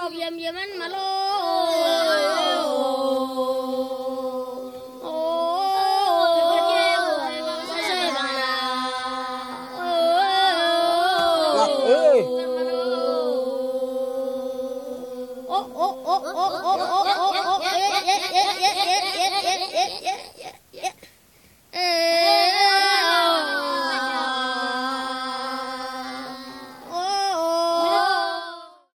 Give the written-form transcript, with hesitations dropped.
ยมันมาโลโอ้